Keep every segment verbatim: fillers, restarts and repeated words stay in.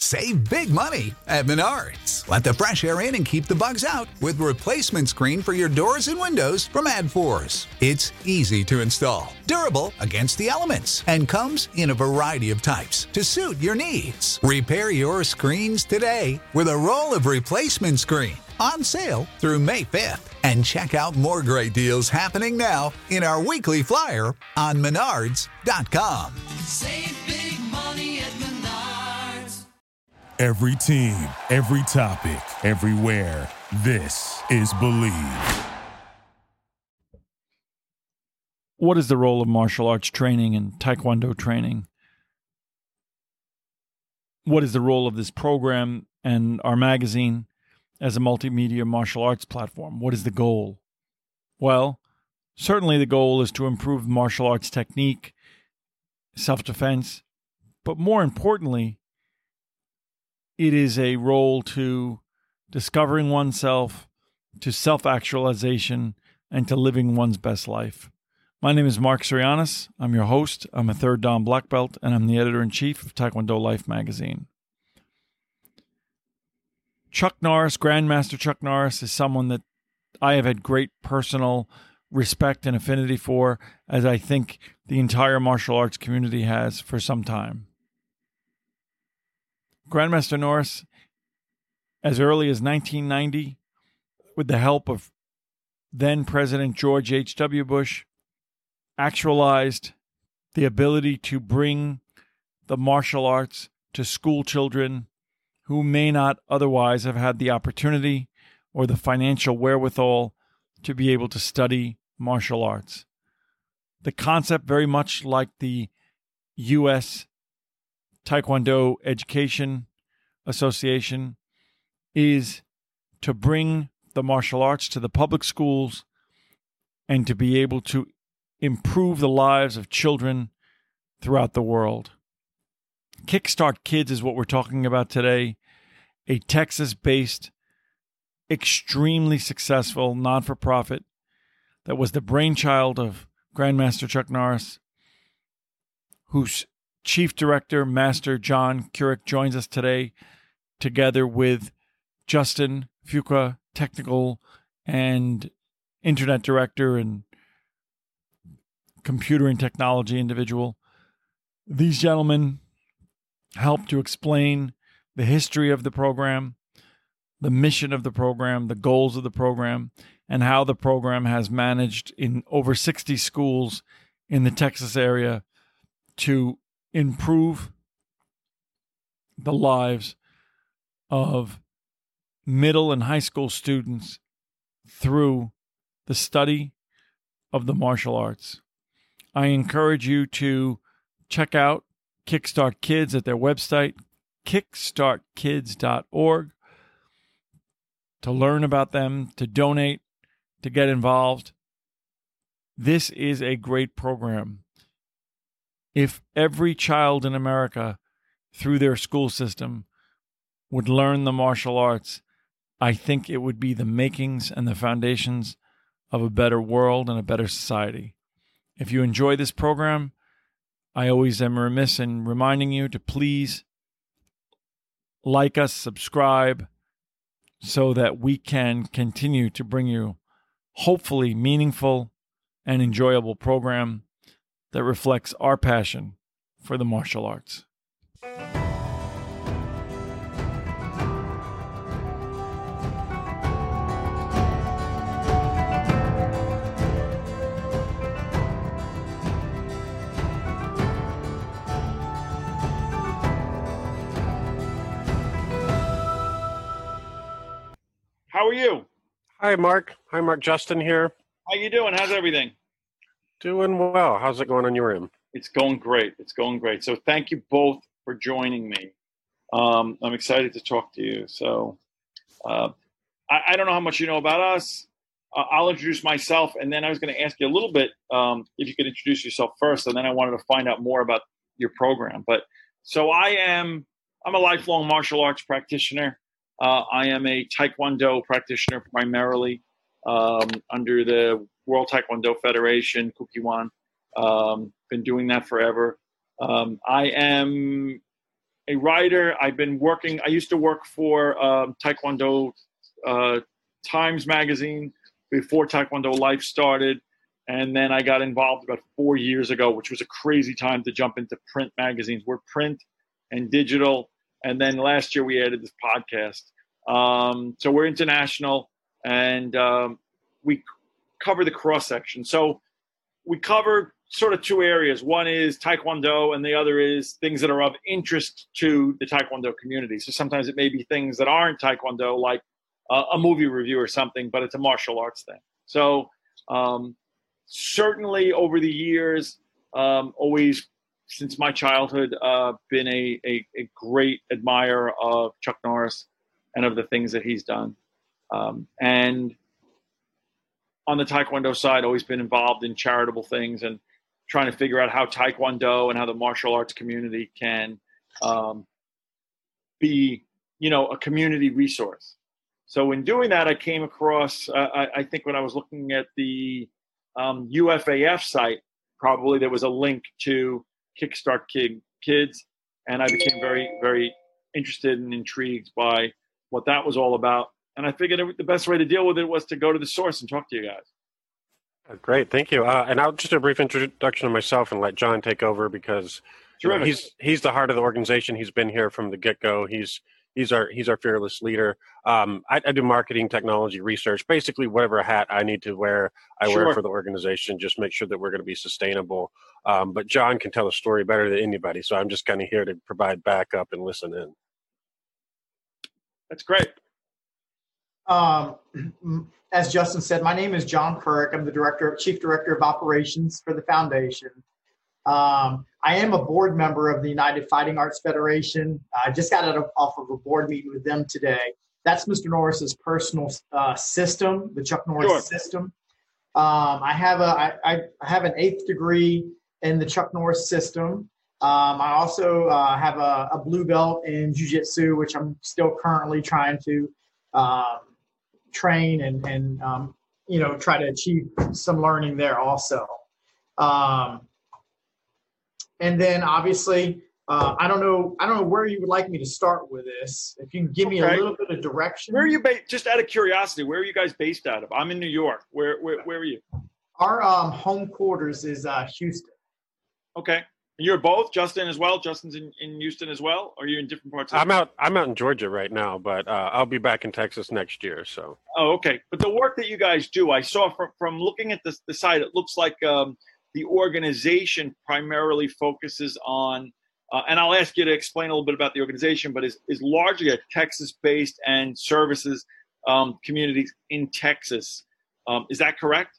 Save big money at Menards. Let the fresh air in and keep the bugs out with replacement screen for your doors and windows from AdForce. It's easy to install, durable against the elements, and comes in a variety of types to suit your needs. Repair your screens today with a roll of replacement screen. On sale through May fifth. And check out more great deals happening now in our weekly flyer on menards dot com. Save big money at Menards. Every team, every topic, everywhere. This is Believe. What is the role of martial arts training and Taekwondo training? What is the role of this program and our magazine as a multimedia martial arts platform? What is the goal? Well, certainly the goal is to improve martial arts technique, self-defense, but more importantly, it is a role to discovering oneself, to self-actualization, and to living one's best life. My name is Mark Sirianis. I'm your host. I'm a third Dan black belt, and I'm the editor-in-chief of Taekwondo Life magazine. Chuck Norris, Grandmaster Chuck Norris, is someone that I have had great personal respect and affinity for, as I think the entire martial arts community has for some time. Grandmaster Norris, as early as nineteen ninety, with the help of then President George H W. Bush, actualized the ability to bring the martial arts to school children who may not otherwise have had the opportunity or the financial wherewithal to be able to study martial arts. The concept, very much like the U S Taekwondo Education Association, is to bring the martial arts to the public schools and to be able to improve the lives of children throughout the world. Kickstart Kids is what we're talking about today, a Texas-based, extremely successful not-for-profit that was the brainchild of Grandmaster Chuck Norris, whose chief director, Master John Curick, joins us today, together with Justin Fuqua, technical and internet director and computer and technology individual. These gentlemen help to explain the history of the program, the mission of the program, the goals of the program, and how the program has managed in over sixty schools in the Texas area to improve the lives of middle and high school students through the study of the martial arts. I encourage you to check out Kickstart Kids at their website, kickstart kids dot org, to learn about them, to donate, to get involved. This is a great program. If every child in America, through their school system, would learn the martial arts, I think it would be the makings and the foundations of a better world and a better society. If you enjoy this program, I always am remiss in reminding you to please like us, subscribe, so that we can continue to bring you hopefully meaningful and enjoyable program that reflects our passion for the martial arts. How are you? Hi, Mark. Hi, Mark. Justin here. How you doing? How's everything? Doing well. How's it going on your end? It's going great. It's going great. So thank you both for joining me. Um, I'm excited to talk to you. So uh, I, I don't know how much you know about us. Uh, I'll introduce myself, and then I was going to ask you a little bit um, if you could introduce yourself first, and then I wanted to find out more about your program. But so I am, I'm a lifelong martial arts practitioner. Uh, I am a Taekwondo practitioner primarily um, under the World Taekwondo Federation, Kukkiwon. Um, been doing that forever. Um, I am a writer. I've been working. I used to work for um, Taekwondo uh, Times magazine before Taekwondo Life started. And then I got involved about four years ago, which was a crazy time to jump into print magazines. We're print and digital. And then last year we added this podcast. Um, so we're international, and um, we cover the cross section. So we cover sort of two areas. One is Taekwondo, and the other is things that are of interest to the Taekwondo community. So sometimes it may be things that aren't Taekwondo, like uh, a movie review or something, but it's a martial arts thing. So um, certainly over the years, um, always since my childhood, uh, been a, a, a great admirer of Chuck Norris and of the things that he's done. Um, and on the Taekwondo side, always been involved in charitable things and trying to figure out how Taekwondo and how the martial arts community can um, be, you know, a community resource. So in doing that, I came across, uh, I, I think when I was looking at the um, U F A F site, probably there was a link to Kickstart Kid, Kids, and I became very, very interested and intrigued by what that was all about. And I figured it, the best way to deal with it was to go to the source and talk to you guys. Great, thank you. Uh, and I'll just do a brief introduction of myself and let John take over, because you know, he's he's the heart of the organization. He's been here from the get-go. He's he's our he's our fearless leader. Um, I, I do marketing, technology, research, basically whatever hat I need to wear, I sure. wear for the organization. Just make sure that we're going to be sustainable. Um, but John can tell a story better than anybody, so I'm just kind of here to provide backup and listen in. That's great. Um, as Justin said, my name is John Kirk. I'm the director, chief director of operations for the foundation. Um, I am a board member of the United Fighting Arts Federation. I just got out of, off of a board meeting with them today. That's Mister Norris's personal uh, system, the Chuck Norris sure. system. Um, I have a I, I have an eighth degree in the Chuck Norris system. Um, I also uh, have a, a blue belt in jiu-jitsu, which I'm still currently trying to um, train and, and um, you know, try to achieve some learning there also. Um, and then obviously, uh, I don't know, I don't know where you would like me to start with this. If you can give me okay. a little bit of direction. Where are you based? Just out of curiosity, where are you guys based out of? I'm in New York. Where where, where are you? Our um, home quarters is uh, Houston. Okay. And you're both, Justin as well? Justin's in, in Houston as well? Or are you in different parts of I'm out I'm out in Georgia right now, but uh, I'll be back in Texas next year. So. Oh, okay. But the work that you guys do, I saw from, from looking at the, the site, it looks like um, the organization primarily focuses on, uh, and I'll ask you to explain a little bit about the organization, but is, is largely a Texas-based and services um, communities in Texas. Um, is that correct?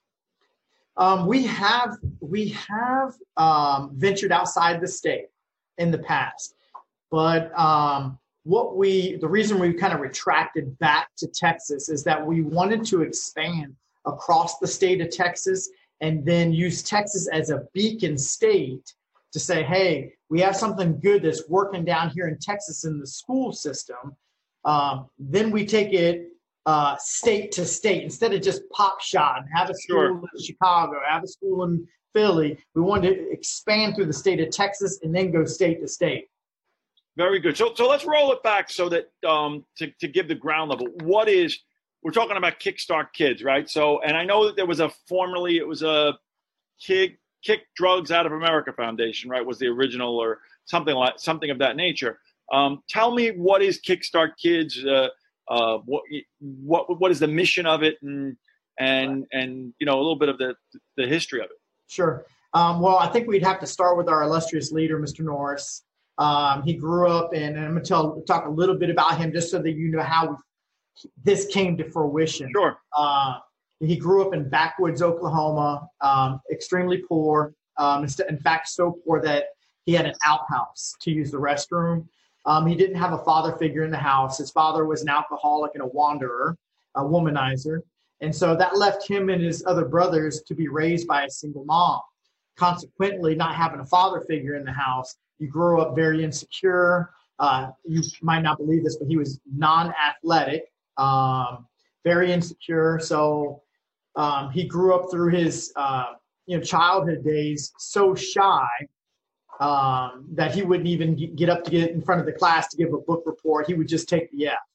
Um, we have we have um, ventured outside the state in the past, but um, what we the reason we kind of retracted back to Texas is that we wanted to expand across the state of Texas and then use Texas as a beacon state to say, hey, we have something good that's working down here in Texas in the school system. Um, then we take it Uh, state to state instead of just pop shot and have a school sure. in Chicago, have a school in Philly. We wanted to expand through the state of Texas and then go state to state. Very good. So, so let's roll it back so that um, to, to give the ground level. What is we're talking about Kickstart Kids, right? So, and I know that there was a formerly it was a Kick Kick Drugs Out of America Foundation, right? Was the original or something like something of that nature. Um, tell me, what is Kickstart Kids? Uh, Uh, what what what is the mission of it, and and and you know a little bit of the the history of it. Sure. Um, well, I think we'd have to start with our illustrious leader, Mister Norris. Um, he grew up in, and I'm going to tell talk a little bit about him just so that you know how we, this came to fruition. Sure. Uh, he grew up in backwoods Oklahoma, um, extremely poor. Um, in fact, so poor that he had an outhouse to use the restroom. Um, he didn't have a father figure in the house. His father was an alcoholic and a wanderer, a womanizer. And so that left him and his other brothers to be raised by a single mom. Consequently, not having a father figure in the house, you grew up very insecure. Uh, you might not believe this, but he was non-athletic, um, very insecure. So um, he grew up through his uh, you know childhood days so shy um, that he wouldn't even get up to get in front of the class to give a book report. He would just take the F.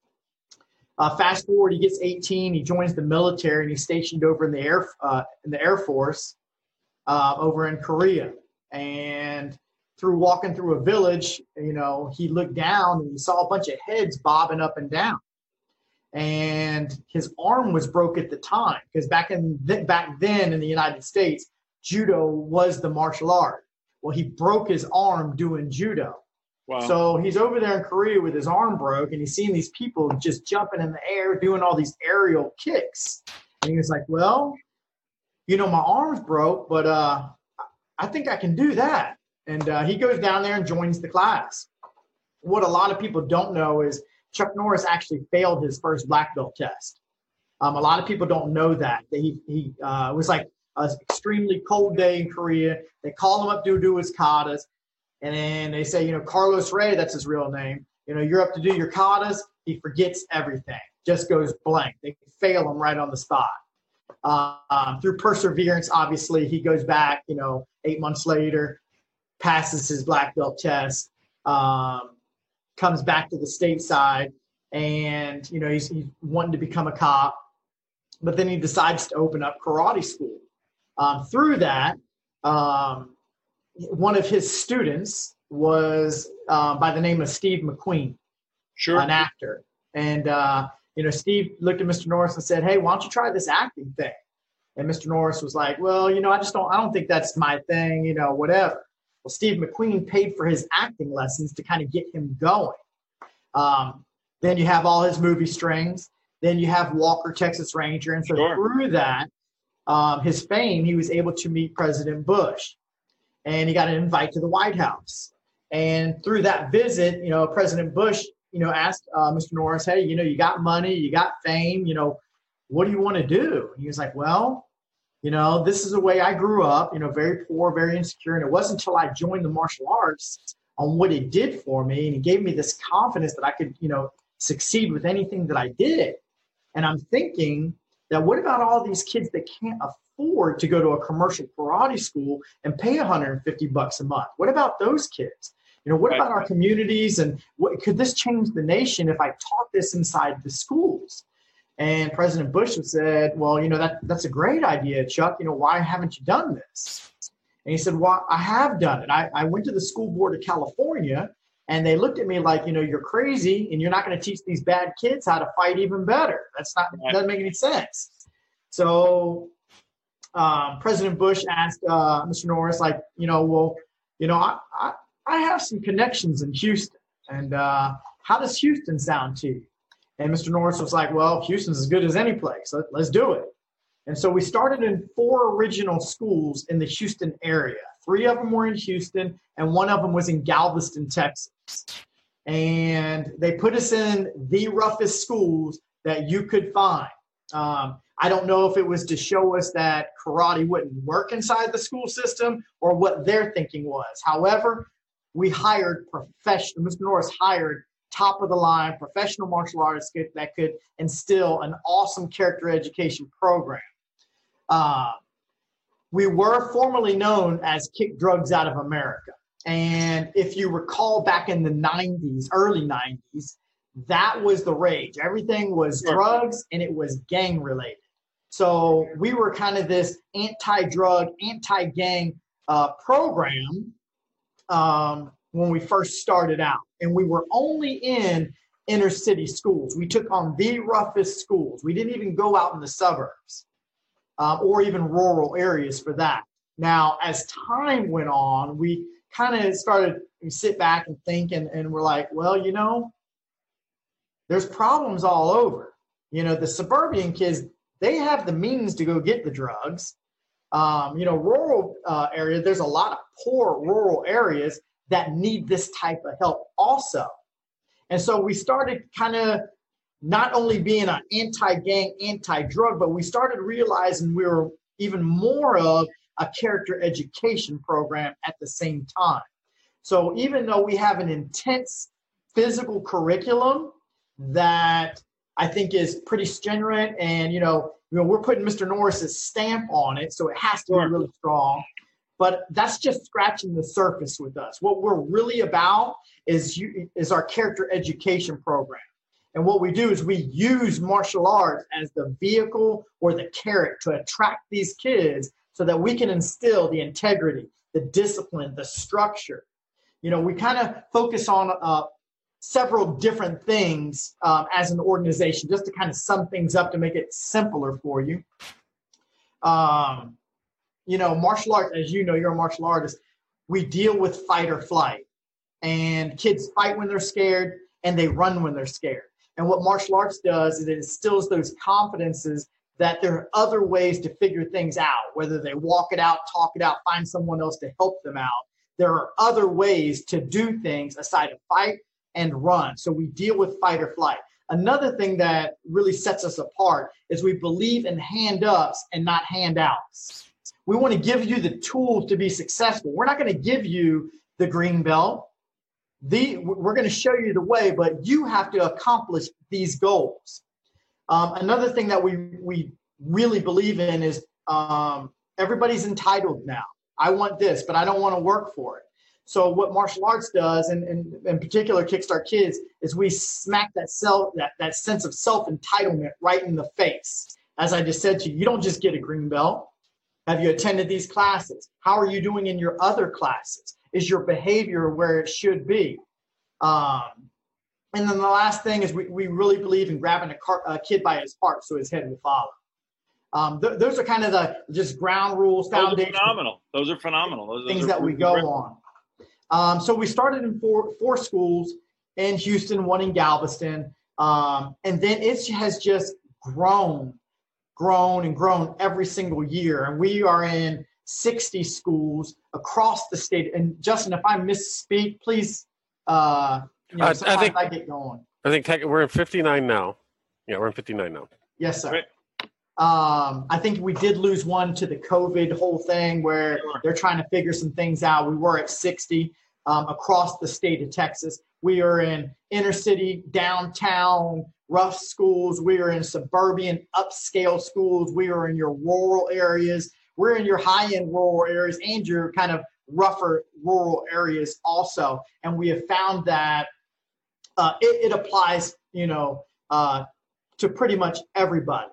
Uh, fast forward, he gets eighteen. He joins the military, and he's stationed over in the air uh, in the Air Force uh, over in Korea. And through walking through a village, you know, he looked down and he saw a bunch of heads bobbing up and down. And his arm was broke at the time because back in th- back then in the United States, judo was the martial art. Well, he broke his arm doing judo. Wow. So he's over there in Korea with his arm broke, and he's seeing these people just jumping in the air, doing all these aerial kicks. And he was like, well, you know, my arm's broke, but uh, I think I can do that. And uh, he goes down there and joins the class. What a lot of people don't know is Chuck Norris actually failed his first black belt test. Um, a lot of people don't know that. He, he uh, it was like an extremely cold day in Korea. They call him up to do his katas. And then they say, you know, Carlos Ray, that's his real name. You know, you're up to do your katas. He forgets everything, just goes blank. They fail him right on the spot. Uh, um, through perseverance, obviously, he goes back, you know, eight months later, passes his black belt test, um, comes back to the stateside, and, you know, he's, he's wanting to become a cop. But then he decides to open up karate school. Um, through that, um, one of his students was uh, by the name of Steve McQueen, Sure. an actor. And, uh, you know, Steve looked at Mister Norris and said, hey, why don't you try this acting thing? And Mister Norris was like, well, you know, I just don't, I don't think that's my thing, you know, whatever. Well, Steve McQueen paid for his acting lessons to kind of get him going. Um, then you have all his movie strings. Then you have Walker, Texas Ranger. And so Sure. through that, um, his fame, he was able to meet President Bush. And he got an invite to the White House. And through that visit, you know, President Bush, you know, asked uh, Mister Norris, hey, you know, you got money, you got fame, you know, what do you want to do? And he was like, well, you know, this is the way I grew up, you know, very poor, very insecure. And it wasn't until I joined the martial arts on what it did for me. And he gave me this confidence that I could, you know, succeed with anything that I did. And I'm thinking that what about all these kids that can't afford to go to a commercial karate school and pay one hundred fifty bucks a month? What about those kids? You know, what Right. about our communities? And what, could this change the nation if I taught this inside the schools? And President Bush said, well, you know, that that's a great idea, Chuck. You know, why haven't you done this? And he said, well, I have done it. I, I went to the school board of California, and they looked at me like, you know, you're crazy, and you're not going to teach these bad kids how to fight even better. That's not, Right. doesn't make any sense. So um, President Bush asked uh, Mister Norris, like, you know, well, you know, I, I, I have some connections in Houston, and uh, how does Houston sound to you? And Mister Norris was like, well, Houston's as good as any place. Let, let's do it. And so we started in four original schools in the Houston area. Three of them were in Houston, and one of them was in Galveston, Texas. And they put us in the roughest schools that you could find. Um, I don't know if it was to show us that karate wouldn't work inside the school system or what their thinking was. However, we hired professional, Mister Norris hired top of the line professional martial artists that could instill an awesome character education program. Uh, we were formerly known as Kick Drugs Out of America. And if you recall back in the nineties, early nineties, that was the rage. Everything was drugs and it was gang related. So we were kind of this anti-drug, anti-gang uh, program um, when we first started out. And we were only in inner city schools. We took on the roughest schools. We didn't even go out in the suburbs uh, or even rural areas for that. Now, as time went on, we kind of started to sit back and think, and, and we're like, well, you know, there's problems all over. You know, the suburban kids, they have the means to go get the drugs. Um, you know, rural uh, area, there's a lot of poor rural areas that need this type of help also. And so we started kind of not only being an anti-gang, anti-drug, but we started realizing we were even more of a character education program at the same time. So even though we have an intense physical curriculum that I think is pretty stringent, and, you know, you know, we're putting Mister Norris's stamp on it, so it has to be really strong. but that's just scratching the surface with us. What we're really about is you, is our character education program. And what we do is we use martial arts as the vehicle or the carrot to attract these kids so that we can instill the integrity, the discipline, the structure. You know, we kind of focus on uh, several different things um, as an organization, just to kind of sum things up to make it simpler for you. Um, you know, martial arts, as you know, you're a martial artist, we deal with fight or flight. And kids fight when they're scared and they run when they're scared. And what martial arts does is it instills those confidences that there are other ways to figure things out, whether they walk it out, talk it out, find someone else to help them out. There are other ways to do things aside of fight and run. So we deal with fight or flight. Another thing that really sets us apart is we believe in hand-ups and not handouts. We want to give you the tools to be successful. We're not going to give you the green belt. The, we're going to show you the way, but you have to accomplish these goals. Um, another thing that we, we really believe in is um, everybody's entitled now. I want this, but I don't want to work for it. So what martial arts does, and, and in particular Kickstart Kids, is we smack that self, that, that sense of self-entitlement right in the face. As I just said to you, you don't just get a green belt. Have you attended these classes? How are you doing in your other classes? Is your behavior where it should be? Um, and then the last thing is we, we really believe in grabbing a, car, a kid by his heart so his head will follow. Um, th- those are kind of the just ground rules, foundation. Those are phenomenal. Those are phenomenal. Those, things those that we go on. Um, so we started in four, four schools in Houston, one in Galveston. Um, and then it has just grown, grown and grown every single year. And we are in sixty schools across the state. And Justin, if I misspeak, please, uh, you know, I, sometimes I think I get going. I think tech, we're in fifty-nine now. Yeah, we're in fifty-nine now. Yes, sir. Right. Um, I think we did lose one to the COVID whole thing where Sure. they're trying to figure some things out. We were at sixty um, across the state of Texas. We are in inner city, downtown, rough schools. We are in suburban, upscale schools. We are in your rural areas. We're in your high-end rural areas and your kind of rougher rural areas also. And we have found that uh, it, it applies, you know, uh, to pretty much everybody.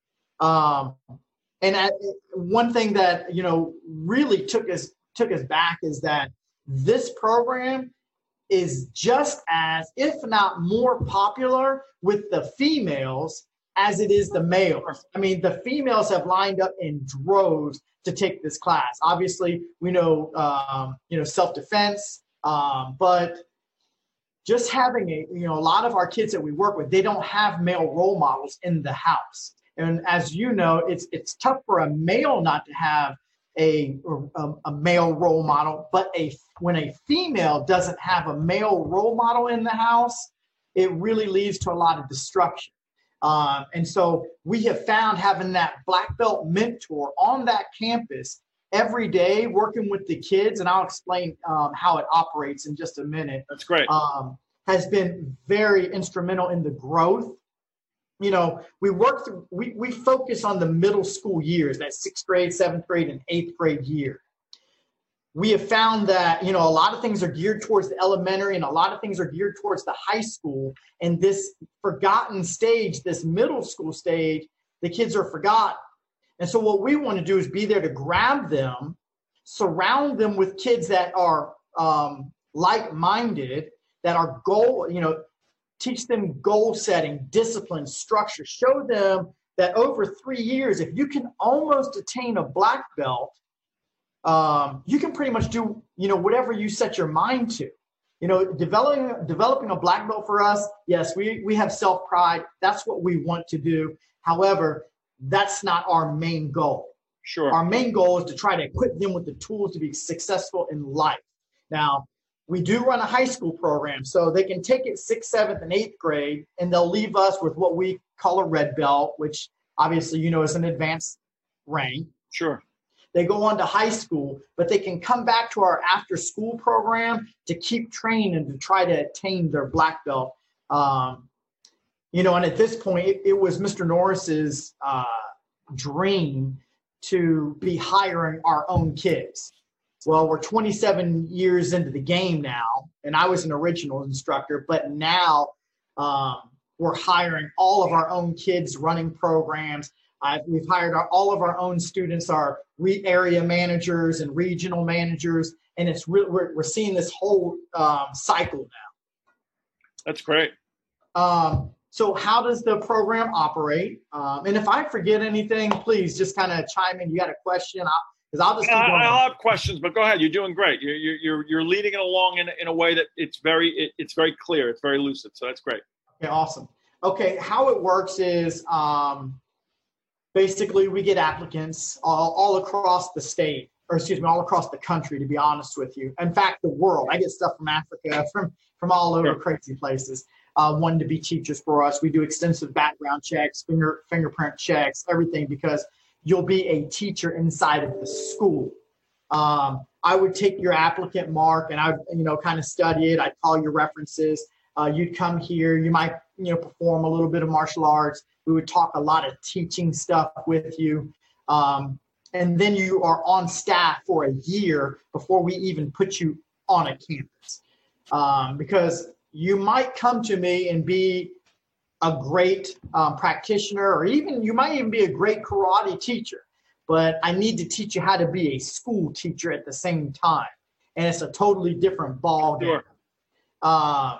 Um, and I, one thing that, you know, really took us, took us back is that this program is just as, if not more popular with the females as it is the males. I mean, the females have lined up in droves to take this class. Obviously, we know, um, you know, self-defense, um, but just having a, you know, a lot of our kids that we work with, they don't have male role models in the house. And as you know, it's it's tough for a male not to have a, a, a male role model, but a when a female doesn't have a male role model in the house, it really leads to a lot of destruction. Um, and so we have found having that black belt mentor on that campus every day, working with the kids, and I'll explain um, how it operates in just a minute. That's great. Um, has been very instrumental in the growth. You know, we work through, we, we focus on the middle school years, that sixth grade, seventh grade, and eighth grade year. We have found that, you know, a lot of things are geared towards the elementary and a lot of things are geared towards the high school. And this forgotten stage, this middle school stage, the kids are forgotten. And so what we want to do is be there to grab them, surround them with kids that are um, like-minded, that are goal, you know, teach them goal setting, discipline, structure, show them that over three years, if you can almost attain a black belt, um, you can pretty much do, you know, whatever you set your mind to. You know, developing developing a black belt for us, yes, we, we have self-pride. That's what we want to do. However, that's not our main goal. Sure. Our main goal is to try to equip them with the tools to be successful in life. Now, we do run a high school program, so they can take it sixth, seventh, and eighth grade, and they'll leave us with what we call a red belt, which obviously, you know, is an advanced rank. Sure. They go on to high school, but they can come back to our after-school program to keep training and to try to attain their black belt. Um, you know, and at this point, it, it was Mister Norris's uh, dream to be hiring our own kids. Well, we're twenty-seven years into the game now, and I was an original instructor, but now um, we're hiring all of our own kids running programs. I've, we've hired our, all of our own students, our re- area managers and regional managers, and it's re- we're, we're seeing this whole um, cycle now. That's great. Um, so how does the program operate? Um, and if I forget anything, please just kind of chime in. You got a question? I'll, Because I'll just keep going. I'll have questions, but go ahead. You're doing great. You're you're you're leading it along in in a way that it's very it, it's very clear. It's very lucid. So that's great. Okay, awesome. Okay, how it works is um, basically we get applicants all, all across the state, or excuse me, all across the country. To be honest with you, in fact, the world. I get stuff from Africa, from from all over Sure. crazy places. Uh, wanting to be teachers for us. We do extensive background checks, finger fingerprint checks, everything because you'll be a teacher inside of the school. Um, I would take your applicant, Mark, and I would, you know, kind of study it. I'd call your references. Uh, you'd come here. You might, you know, perform a little bit of martial arts. We would talk a lot of teaching stuff with you. Um, and then you are on staff for a year before we even put you on a campus. Um, because you might come to me and be a great um, practitioner, or even you might even be a great karate teacher, but I need to teach you how to be a school teacher at the same time. And it's a totally different ball game. Sure. Um,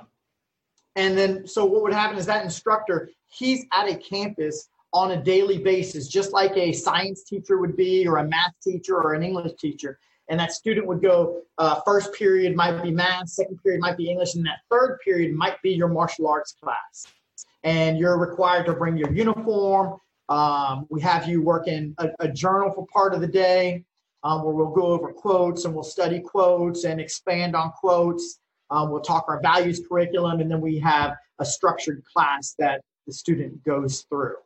and then, so what would happen is that instructor, he's at a campus on a daily basis, just like a science teacher would be, or a math teacher, or an English teacher. And that student would go, uh, first period might be math, second period might be English, and that third period might be your martial arts class. And you're required to bring your uniform. Um, we have you work in a, a journal for part of the day, um, where we'll go over quotes and we'll study quotes and expand on quotes. Um, we'll talk our values curriculum, and then we have a structured class that the student goes through.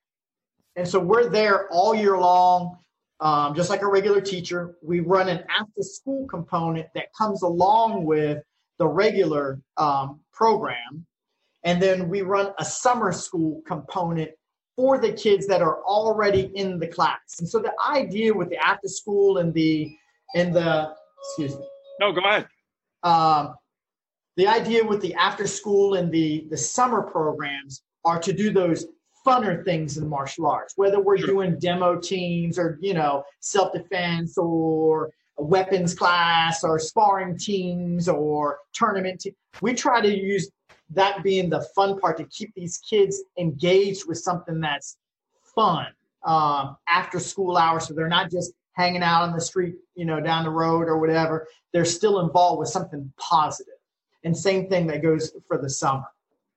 And so we're there all year long, um, just like a regular teacher. We run an after-school component that comes along with the regular um, program. And then we run a summer school component for the kids that are already in the class. And so the idea with the after school and the, and the, excuse me. No, go ahead. Um, the idea with the after school and the, the summer programs are to do those funner things in martial arts, whether we're Sure. doing demo teams or, you know, self-defense or a weapons class or sparring teams or tournament teams. We try to use that being the fun part to keep these kids engaged with something that's fun um, after school hours. So they're not just hanging out on the street, you know, down the road or whatever. They're still involved with something positive. And same thing that goes for the summer.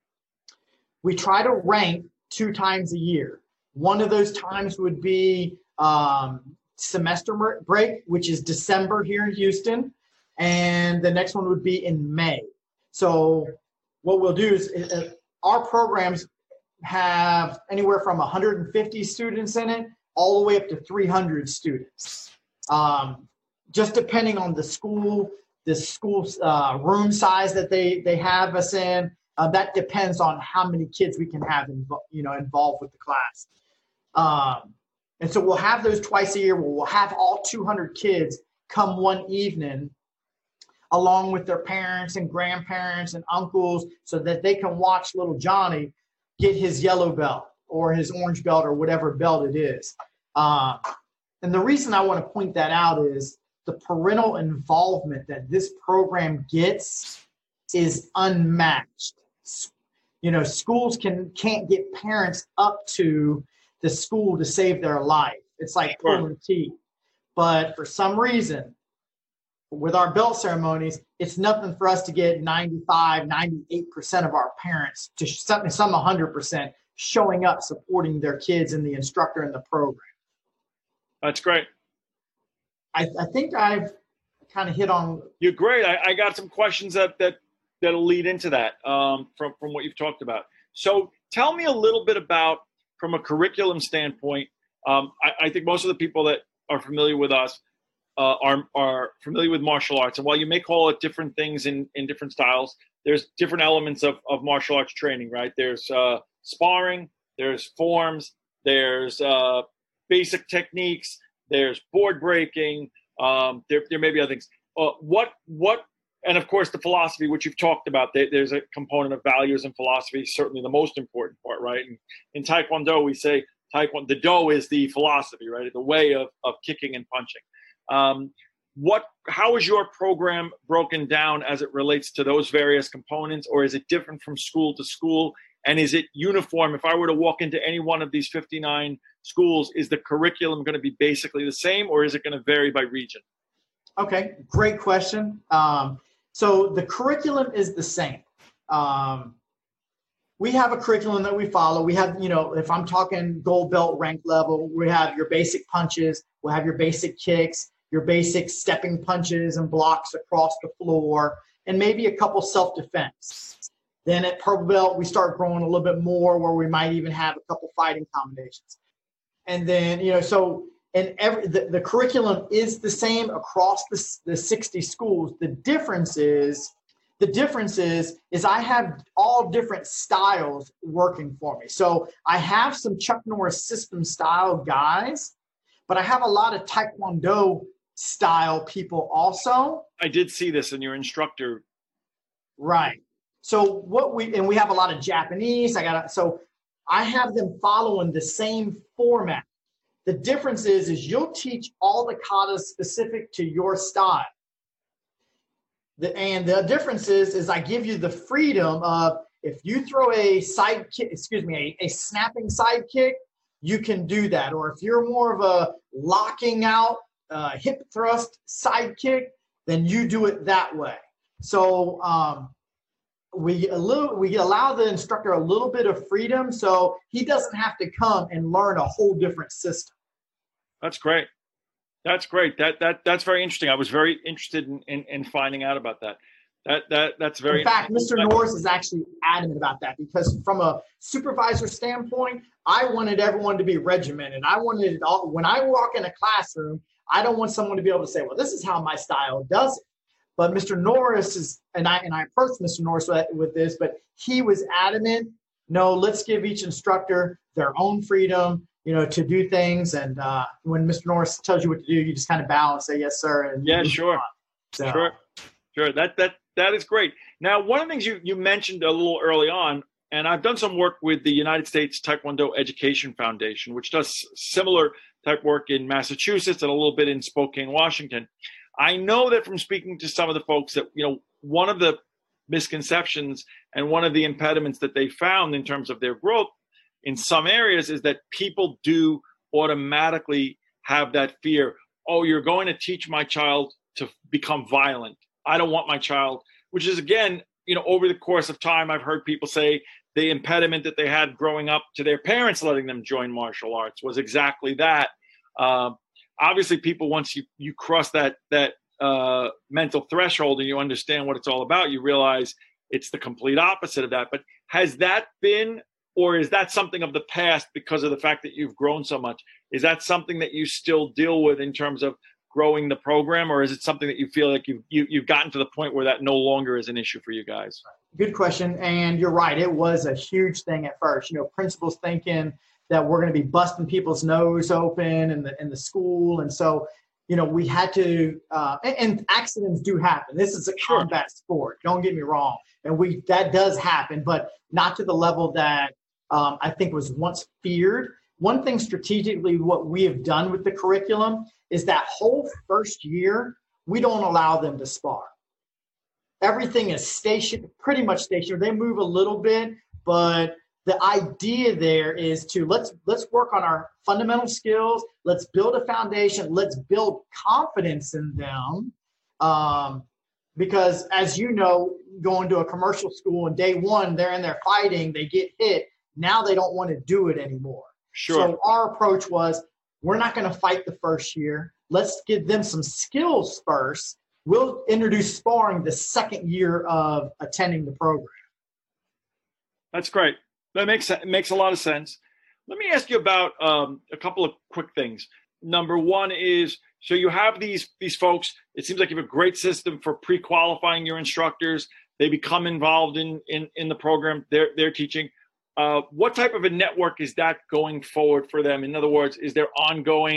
We try to rank two times a year. One of those times would be um, semester break, which is December here in Houston. And the next one would be in May. So what we'll do is uh, our programs have anywhere from one hundred fifty students in it all the way up to three hundred students. Um, just depending on the school, the school uh, room size that they, they have us in, uh, that depends on how many kids we can have invo- you know, involved with the class. Um, and so we'll have those twice a year where we'll have all two hundred kids come one evening along with their parents and grandparents and uncles so that they can watch little Johnny get his yellow belt or his orange belt or whatever belt it is. Uh, and the reason I want to point that out is the parental involvement that this program gets is unmatched. You know, schools can, can't get parents up to the school to save their life. It's like pulling teeth. But for some reason, with our belt ceremonies, it's nothing for us to get ninety-five, ninety-eight percent of our parents to some, some one hundred percent showing up, supporting their kids and the instructor in the program. That's great. I, I think I've kind of hit on. You're great. I, I got some questions that, that, that'll lead into that um, from, from what you've talked about. So tell me a little bit about, from a curriculum standpoint, um, I, I think most of the people that are familiar with us uh, are, are familiar with martial arts. And while you may call it different things in, in different styles, there's different elements of, of martial arts training, right? There's uh, sparring, there's forms, there's uh, basic techniques, there's board breaking, Um, there, there may be other things. Uh, what, what, and of course the philosophy, which you've talked about, there, there's a component of values and philosophy, certainly the most important part, right? And in Taekwondo, we say Taekwondo, the do is the philosophy, right? The way of, of kicking and punching. Um, what, how is your program broken down as it relates to those various components, or is it different from school to school? And is it uniform? If I were to walk into any one of these fifty-nine schools, is the curriculum going to be basically the same, or is it going to vary by region? Okay, great question. Um, so the curriculum is the same. Um, we have a curriculum that we follow. We have, you know, if I'm talking gold belt rank level, we have your basic punches, we'll have your basic kicks, your basic stepping punches and blocks across the floor, and maybe a couple self-defense. Then at purple belt, we start growing a little bit more where we might even have a couple fighting combinations. And then, you know, so and every the, the curriculum is the same across the, the sixty schools. The difference is, the difference is, is I have all different styles working for me. So I have some Chuck Norris system style guys, but I have a lot of Taekwondo style people also. I did see this in your instructor. Right. So what we, and we have a lot of Japanese. I got so I have them following the same format. The difference is, is you'll teach all the katas specific to your style. The, and the difference is, is I give you the freedom of, if you throw a side kick, excuse me, a, a snapping side kick, you can do that. Or if you're more of a locking out uh, hip thrust side kick, then you do it that way. So um, we a little we allow the instructor a little bit of freedom, so he doesn't have to come and learn a whole different system. That's great. That's great. That that that's very interesting. I was very interested in, in, in finding out about that. That that that's very. In fact, Mister Norris is actually adamant about that, because from a supervisor standpoint, I wanted everyone to be regimented. I wanted it all. When I walk in a classroom, I don't want someone to be able to say, "Well, this is how my style does it." But Mister Norris is, and I and I approached Mister Norris with, with this, but he was adamant. No, let's give each instructor their own freedom, you know, to do things. And uh, when Mister Norris tells you what to do, you just kind of bow and say, "Yes, sir." And yeah, sure, so. sure, sure. That that that is great. Now, one of the things you you mentioned a little early on, and I've done some work with the United States Taekwondo Education Foundation, which does similar type work in Massachusetts and a little bit in Spokane, Washington. I know that from speaking to some of the folks that, you know, one of the misconceptions and one of the impediments that they found in terms of their growth in some areas is that people do automatically have that fear. Oh, you're going to teach my child to become violent. I don't want my child, which is, again, you know, over the course of time, I've heard people say the impediment that they had growing up to their parents letting them join martial arts was exactly that. Uh, Obviously, people, once you, you cross that that uh, mental threshold and you understand what it's all about, you realize it's the complete opposite of that. But has that been, or is that something of the past because of the fact that you've grown so much? Is that something that you still deal with in terms of growing the program, or is it something that you feel like you've, you, you've gotten to the point where that no longer is an issue for you guys? Good question. And you're right. It was a huge thing at first. You know, principals thinking that we're going to be busting people's nose open in the in the school. And so, you know, we had to, uh, and, and accidents do happen. This is a combat sport. Don't get me wrong. And we that does happen, but not to the level that um, I think was once feared. One thing strategically, what we have done with the curriculum is that whole first year, we don't allow them to spar. Everything is stationed, pretty much stationary. They move a little bit, but the idea there is to let's let's work on our fundamental skills. Let's build a foundation. Let's build confidence in them. Um, because as you know, going to a commercial school and day one, they're in there fighting, they get hit. Now they don't want to do it anymore. Sure. So our approach was, we're not going to fight the first year. Let's give them some skills first. We'll introduce sparring the second year of attending the program. That's great. That makes it makes a lot of sense. Let me ask you about um, a couple of quick things. Number one is, so you have these these folks. It seems like you have a great system for pre-qualifying your instructors. They become involved in in, in the program they're they're teaching. Uh, what type of a network is that going forward for them? In other words, is there ongoing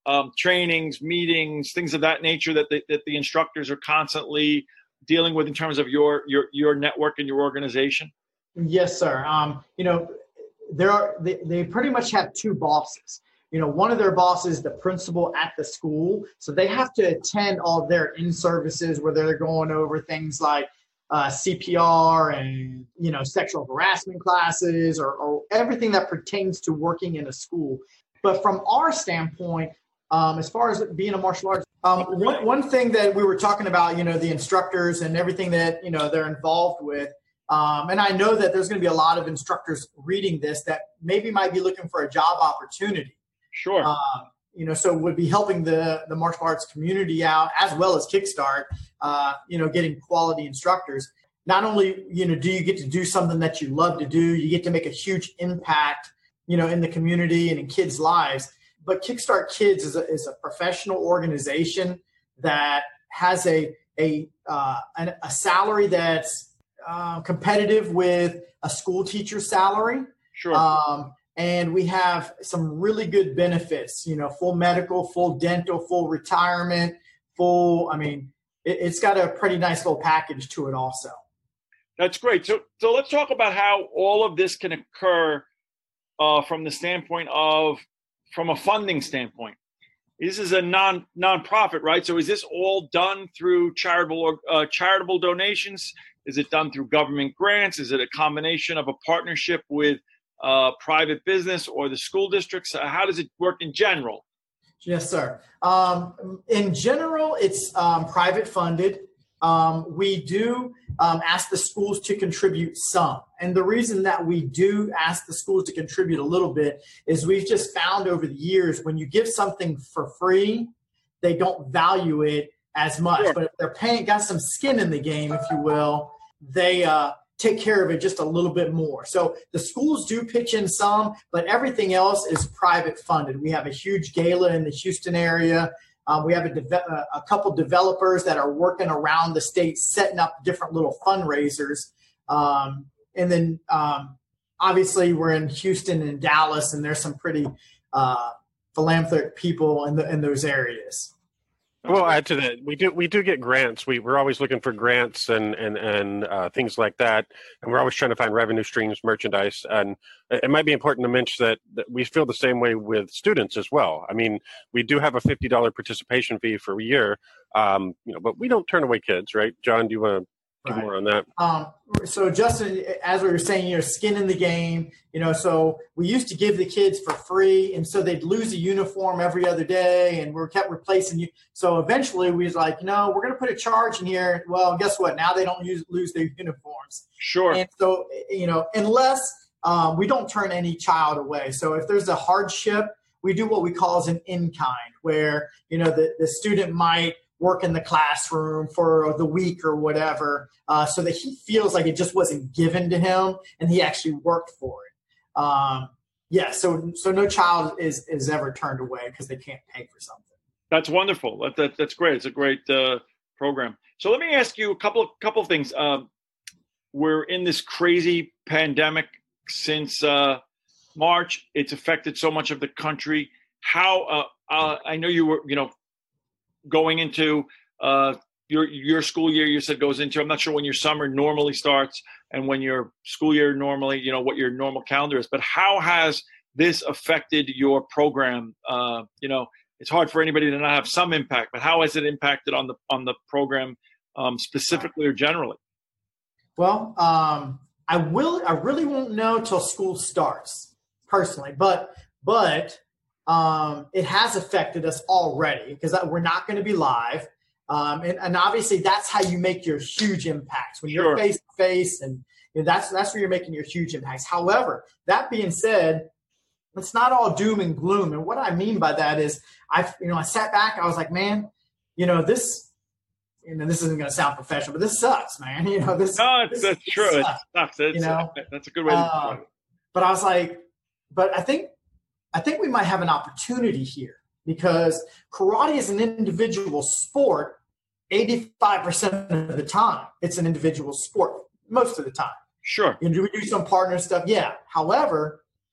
um, trainings, meetings, things of that nature that the, that the instructors are constantly dealing with in terms of your your your network and your organization? Yes, sir. Um, you know, there are they, they pretty much have two bosses. You know, one of their bosses, the principal at the school, so they have to attend all their in-services where they're going over things like uh, C P R and, you know, sexual harassment classes or, or everything that pertains to working in a school. But from our standpoint, um, as far as being a martial arts, um, one, one thing that we were talking about, you know, the instructors and everything that, you know, they're involved with. Um, and I know that there's going to be a lot of instructors reading this that maybe might be looking for a job opportunity. Sure. Uh, you know, so would be helping the, the martial arts community out as well as Kickstart, uh, you know, getting quality instructors. Not only, you know, do you get to do something that you love to do, you get to make a huge impact, you know, in the community and in kids' lives. But Kickstart Kids is a, is a professional organization that has a, a, uh, an, a salary that's uh, competitive with a school teacher's salary. Sure. Um, And we have some really good benefits, you know, full medical, full dental, full retirement, full, I mean, it, it's got a pretty nice little package to it also. That's great. So, so let's talk about how all of this can occur uh, from the standpoint of, from a funding standpoint. This is a non nonprofit, right? So is this all done through charitable uh, charitable donations? Is it done through government grants? Is it a combination of a partnership with uh, private business or the school districts? Uh, how does it work in general? Yes, sir. Um, in general, it's um, private funded. Um, we do um, ask the schools to contribute some. And the reason that we do ask the schools to contribute a little bit is we've just found over the years when you give something for free, they don't value it as much. Sure. But if they're paying, got some skin in the game, if you will, they uh, take care of it just a little bit more. So the schools do pitch in some, but everything else is private funded. We have a huge gala in the Houston area. Um, we have a, de- a couple developers that are working around the state, setting up different little fundraisers. Um, and then um, obviously we're in Houston and Dallas, and there's some pretty uh, philanthropic people in, the, in those areas. Well, add to that, we do we do get grants. We we're always looking for grants and and and uh, things like that, and we're always trying to find revenue streams, merchandise. And it might be important to mention that, that we feel the same way with students as well. I mean, we do have a fifty dollars participation fee for a year, um, you know, but we don't turn away kids, right? John, do you want to give right. more on that? Um, so Justin, as we were saying, you know, skin in the game, you know, so we used to give the kids for free, and so they'd lose a uniform every other day, and we kept replacing you. So eventually we was like, no, we're going to put a charge in here. Well, guess what? Now they don't use, lose their uniforms. Sure. And so, you know, unless um, we don't turn any child away. So if there's a hardship, we do what we call as an in-kind, where, you know, the, the student might work in the classroom for the week or whatever, uh, so that he feels like it just wasn't given to him and he actually worked for it. Um, yeah, so so no child is, is ever turned away because they can't pay for something. That's wonderful. That, that, that's great. It's a great uh, program. So let me ask you a couple of, couple of things. Um, we're in this crazy pandemic since uh, March. It's affected so much of the country. How uh, uh, I know you were, you know, going into uh, your your school year, you said goes into, I'm not sure when your summer normally starts and when your school year normally, you know, what your normal calendar is, but how has this affected your program? Uh, you know, it's hard for anybody to not have some impact, but how has it impacted on the on the program um, specifically or generally? Well, um, I will. I really won't know till school starts, personally, but but. Um, it has affected us already because we're not going to be live. Um, and, and obviously that's how you make your huge impacts when you're face to face, and you know, that's, that's where you're making your huge impacts. However, that being said, it's not all doom and gloom. And what I mean by that is I, you know, I sat back, I was like, man, you know, this, you know, this isn't going to sound professional, but this sucks, man. You know, this, no, it's, this, that's this true. Sucks, it sucks. It's, you know, that's a good way to uh, put it. But I was like, but I think, I think we might have an opportunity here because karate is an individual sport. eighty-five percent of the time, it's an individual sport most of the time. Sure. You know, do we do some partner stuff? Yeah. However,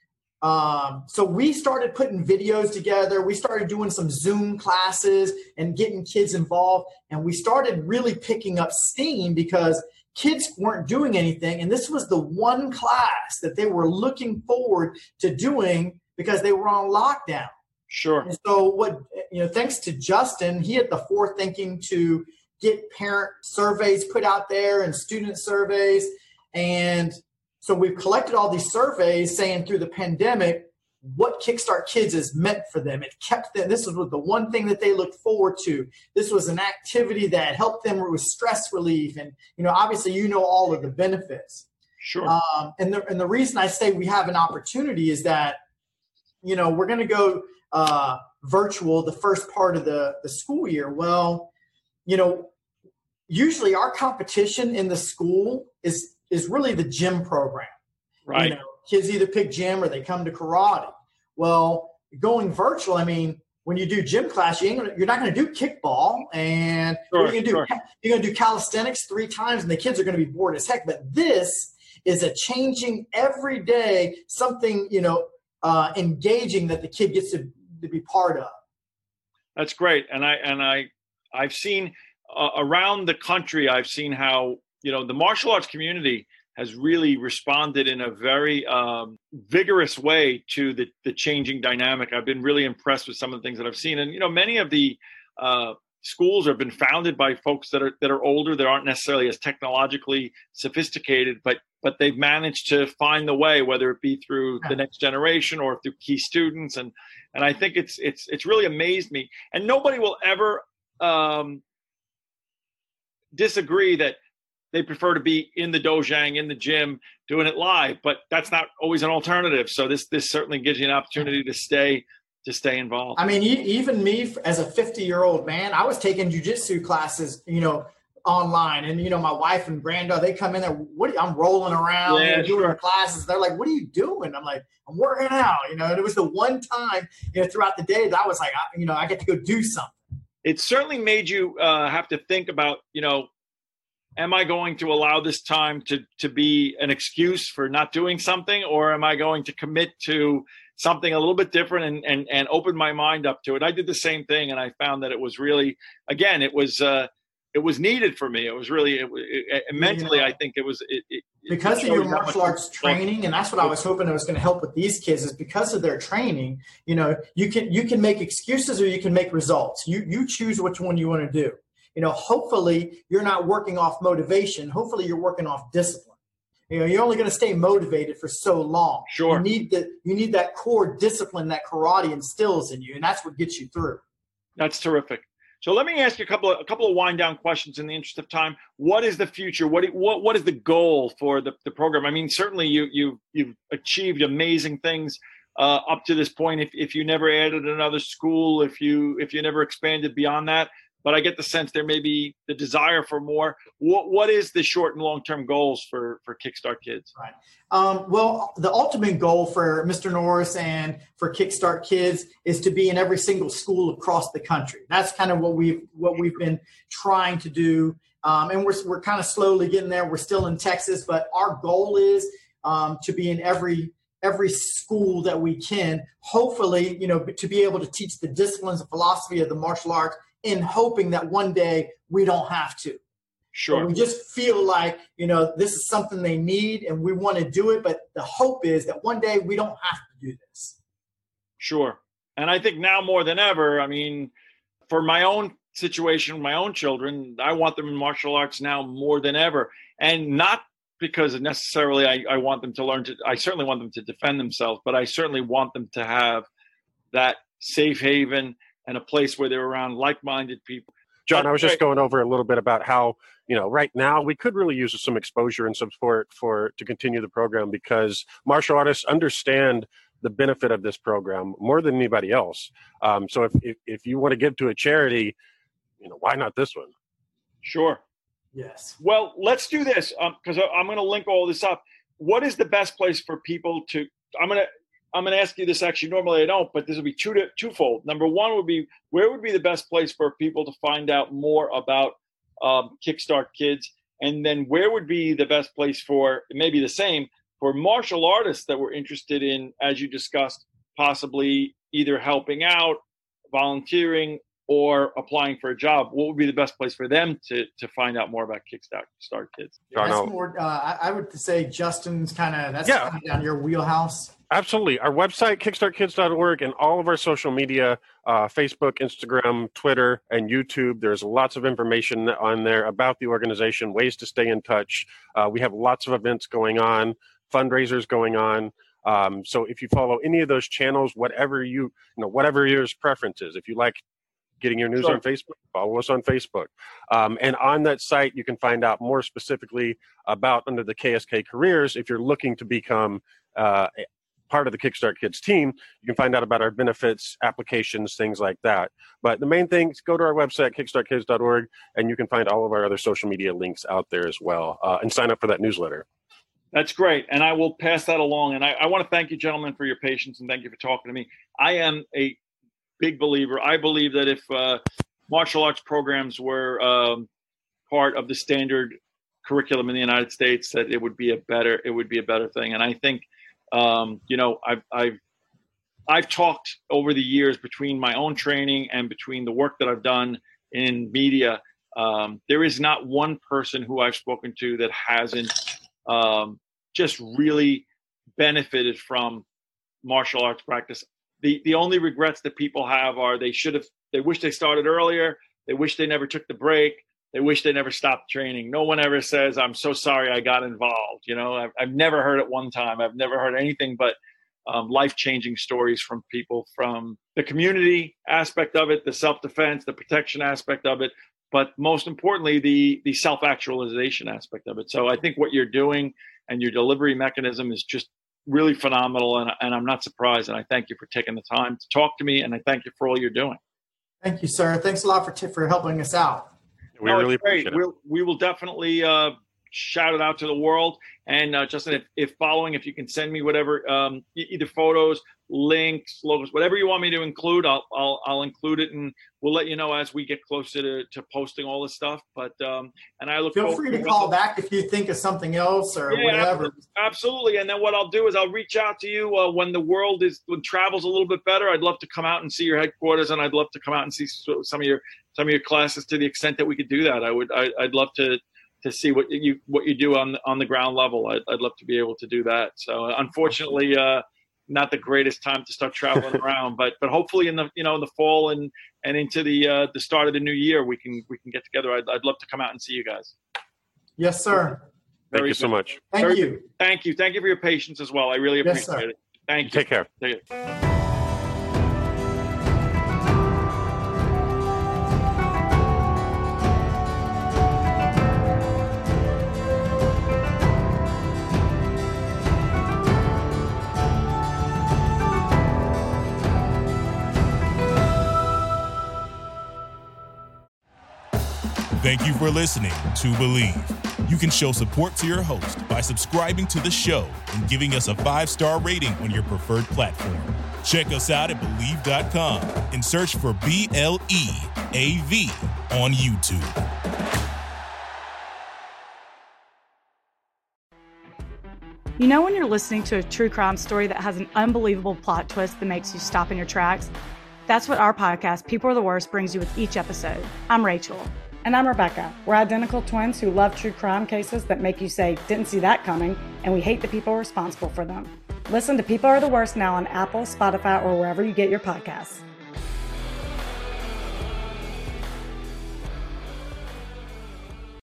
Um, so we started putting videos together. We started doing some Zoom classes and getting kids involved. And we started really picking up steam because kids weren't doing anything. And this was the one class that they were looking forward to doing because they were on lockdown. Sure. And so what, you know, thanks to Justin, he had the forethinking to get parent surveys put out there and student surveys. And so we've collected all these surveys saying through the pandemic what Kickstart Kids has meant for them. It kept them, this was the one thing that they looked forward to. This was an activity that helped them with stress relief. And, you know, obviously, you know, all of the benefits. Sure. Um, and, the, and the reason I say we have an opportunity is that, you know, we're going to go uh, virtual the first part of the, the school year. Well, you know, usually our competition in the school is is really the gym program. Right. You know, kids either pick gym or they come to karate. Well, going virtual, I mean, when you do gym class, you ain't gonna, you're not going to do kickball, and Sure, what are you gonna do? sure. You're going to do calisthenics three times, and the kids are going to be bored as heck. But this is a changing every day, something, you know, uh, engaging that the kid gets to, to be part of. That's great. And I, and I, I've seen uh, around the country, I've seen how, you know, the martial arts community has really responded in a very um, vigorous way to the, the changing dynamic. I've been really impressed with some of the things that I've seen. And, you know, many of the uh, schools have been founded by folks that are that are older, that aren't necessarily as technologically sophisticated, but but they've managed to find the way, whether it be through the next generation or through key students. And and I think it's it's it's really amazed me. And nobody will ever um, disagree that they prefer to be in the dojang, in the gym, doing it live, but that's not always an alternative. So this this certainly gives you an opportunity to stay to stay involved. I mean, e- even me as a fifty-year-old man, I was taking jujitsu classes, you know, online, and you know, my wife and granddaughter, they come in there. What are you, I'm rolling around, Yeah, you know, doing sure. the classes. They're like, "What are you doing?" I'm like, "I'm working out," you know. And it was the one time, you know, throughout the day that I was like, I, you know, I get to go do something. It certainly made you uh, have to think about, you know, am I going to allow this time to to be an excuse for not doing something, or am I going to commit to something a little bit different and and and open my mind up to it? I did the same thing, and I found that it was really, again, it was uh, it was needed for me. It was really it, it, it, mentally, You know, I think it was it, it, because it of your showed how martial much- arts training, and that's what I was hoping it was going to help with these kids, is because of their training. You know, you can you can make excuses or you can make results. You you choose which one you want to do. You know, hopefully you're not working off motivation. Hopefully you're working off discipline. You know, you're only going to stay motivated for so long. Sure. You need the you need that core discipline that karate instills in you, and that's what gets you through. That's terrific. So let me ask you a couple of a couple of wind down questions in the interest of time. What is the future? What what what is the goal for the, the program? I mean, certainly you you you've achieved amazing things uh, up to this point. If if you never added another school, if you if you never expanded beyond that, but I get the sense there may be the desire for more. What what is the short and long term goals for for Kickstart Kids? Right. Um, well, the ultimate goal for Mister Norris and for Kickstart Kids is to be in every single school across the country. That's kind of what we've what we've been trying to do, um, and we're we're kind of slowly getting there. We're still in Texas, but our goal is um, to be in every every school that we can. Hopefully, you know, to be able to teach the disciplines and philosophy of the martial arts, in hoping that one day we don't have to. Sure. But we just feel like, you know, this is something they need and we want to do it. But the hope is that one day we don't have to do this. Sure. And I think now more than ever, I mean, for my own situation, my own children, I want them in martial arts now more than ever. And not because necessarily I, I want them to learn to, I certainly want them to defend themselves, but I certainly want them to have that safe haven and a place where they're around like-minded people. John, I was just going over a little bit about how, you know, right now we could really use some exposure and some support for to continue the program, because martial artists understand the benefit of this program more than anybody else. Um, so if, if if you want to give to a charity, you know, why not this one? Sure. Yes. Well, let's do this because um, I'm going to link all this up. What is the best place for people to? I'm going to. I'm going to ask you this. Actually, normally I don't, but this will be two to, twofold. Number one would be, where would be the best place for people to find out more about um, Kickstart Kids? And then where would be the best place for, maybe the same, for martial artists that were interested in, as you discussed, possibly either helping out, volunteering, or applying for a job, what would be the best place for them to to find out more about Kickstart Kids? Yeah, that's more, uh, I, I would say Justin's kind of, that's Yeah. kind of down your wheelhouse. Absolutely. Our website, kickstart kids dot org, and all of our social media, uh, Facebook, Instagram, Twitter, and YouTube. There's lots of information on there about the organization, ways to stay in touch. Uh, we have lots of events going on, fundraisers going on. Um, so if you follow any of those channels, whatever you, you know, whatever your preference is, if you like getting your news Sure. on Facebook, follow us on Facebook. Um, and on that site, you can find out more specifically about under the K S K careers. If you're looking to become uh, part of the Kickstart Kids team, you can find out about our benefits, applications, things like that. But the main thing is go to our website, kickstart kids dot org, and you can find all of our other social media links out there as well, uh, and sign up for that newsletter. That's great. And I will pass that along. And I, I want to thank you, gentlemen, for your patience, and thank you for talking to me. I am a big believer. I believe that if uh, martial arts programs were um, part of the standard curriculum in the United States, that it would be a better, it would be a better thing. And I think, um, you know, I've, I've, I've talked over the years between my own training and between the work that I've done in media. Um, there is not one person who I've spoken to that hasn't um, just really benefited from martial arts practice. The the only regrets that people have are they should have, they wish they started earlier. They wish they never took the break. They wish they never stopped training. No one ever says, I'm so sorry I got involved. You know, I've, I've never heard it one time. I've never heard anything but um, life-changing stories from people, from the community aspect of it, the self-defense, the protection aspect of it, but most importantly, the the self-actualization aspect of it. So I think what you're doing and your delivery mechanism is just really phenomenal, and, and I'm not surprised. And I thank you for taking the time to talk to me, and I thank you for all you're doing. Thank you, sir. Thanks a lot for t- for helping us out. We no, really it's great. appreciate it. We'll, we will definitely uh, shout it out to the world. And uh, Justin, if, if following, if you can send me whatever, um, e- either photos, links, logos, whatever you want me to include, I'll I'll, I'll include it, and we'll let you know as we get closer to, to posting all this stuff. But um, and I look. Feel free to call back if you think of something else or yeah, whatever. Absolutely. And then what I'll do is I'll reach out to you uh, when the world is when travel's a little bit better. I'd love to come out and see your headquarters, and I'd love to come out and see some of your some of your classes to the extent that we could do that. I would. I, I'd love to. to see what you what you do on the, on the ground level. I'd, I'd love to be able to do that. So uh, unfortunately, uh, not the greatest time to start traveling around, but but hopefully in the you know in the fall and and into the uh, the start of the new year, we can we can get together. I'd I'd love to come out and see you guys. Yes, sir. Thank Very you so good. much. Thank Very you. good. Thank you. Thank you for your patience as well. I really Yes, appreciate sir. it. Thank you. Take care. Take care. Thank you for listening to Believe. You can show support to your host by subscribing to the show and giving us a five-star rating on your preferred platform. Check us out at Believe dot com and search for B L E A V on YouTube. You know when you're listening to a true crime story that has an unbelievable plot twist that makes you stop in your tracks? That's what our podcast, People Are the Worst, brings you with each episode. I'm Rachel. And I'm Rebecca. We're identical twins who love true crime cases that make you say, didn't see that coming, and we hate the people responsible for them. Listen to People Are the Worst now on Apple, Spotify, or wherever you get your podcasts.